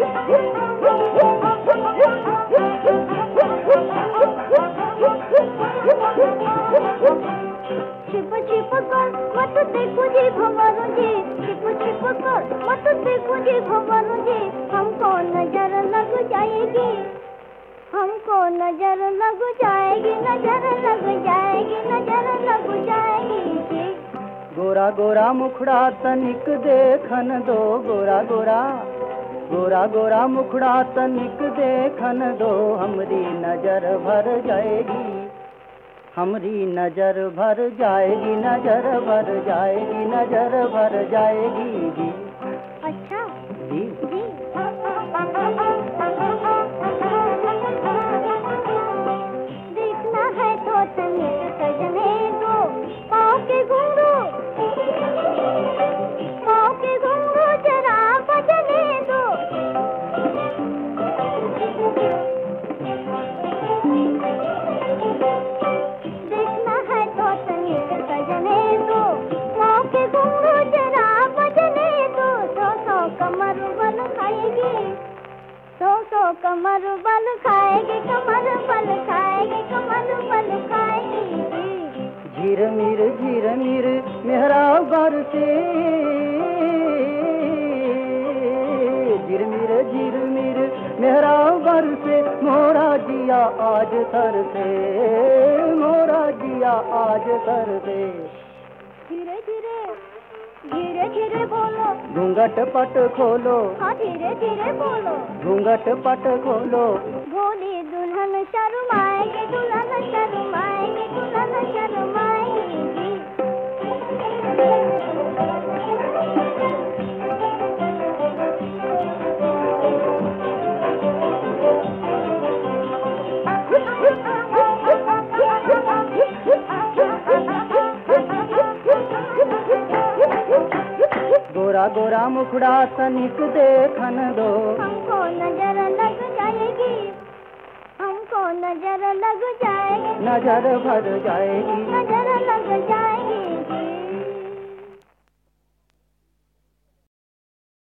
छिप छिप कर मत देखो जी भंवरों जी, छिप छिप कर मत देखो जी भंवरों जी, हमको नजर लग जाएगी, हमको नजर लग जाएगी, नजर लग जाएगी, नजर लग जाएगी जी। गोरा गोरा मुखड़ा तनिक देखन दो, गोरा गोरा गोरा गोरा मुखड़ा तनिक देखन दो, हमरी नजर भर जाएगी, हमरी नजर भर जाएगी, नजर भर जाएगी, नजर भर जाएगी जी। अच्छा जी जी। देखना है तो तनिक सजने दो, पाँव के घुंघरू, पाँव के घुंघरू जरा बजने दो। देखना है तो तनिक सजने दो, पाँव के घुंघरू जरा बजने दो। सौ कमर बल खाएगी, सौ कमर बल खाएगी, कमर बल खाएगी, कमर बल खाएगी जी। झिर मिर मेहरा बरसे, झिर मिर मेहरा बरसे, मोरा जिया आज सर से, मोरा जिया आज सर से। धीरे धीरे धीरे धीरे बोलो, घूंघट पट खोलो, हाँ धीरे धीरे बोलो, घूंघट पट खोलो। भोली दुल्हन शर्माएगी, दुल्हन शर्माएगी, दुल्हन शर्माएगी जी। गोरा गोरा मुखड़ा तनिक देखन दो, हमको नजर लग जाएगी, हमको नजर लग जाएगी, नजर भर जाएगी। नजर लग जाएगी जी।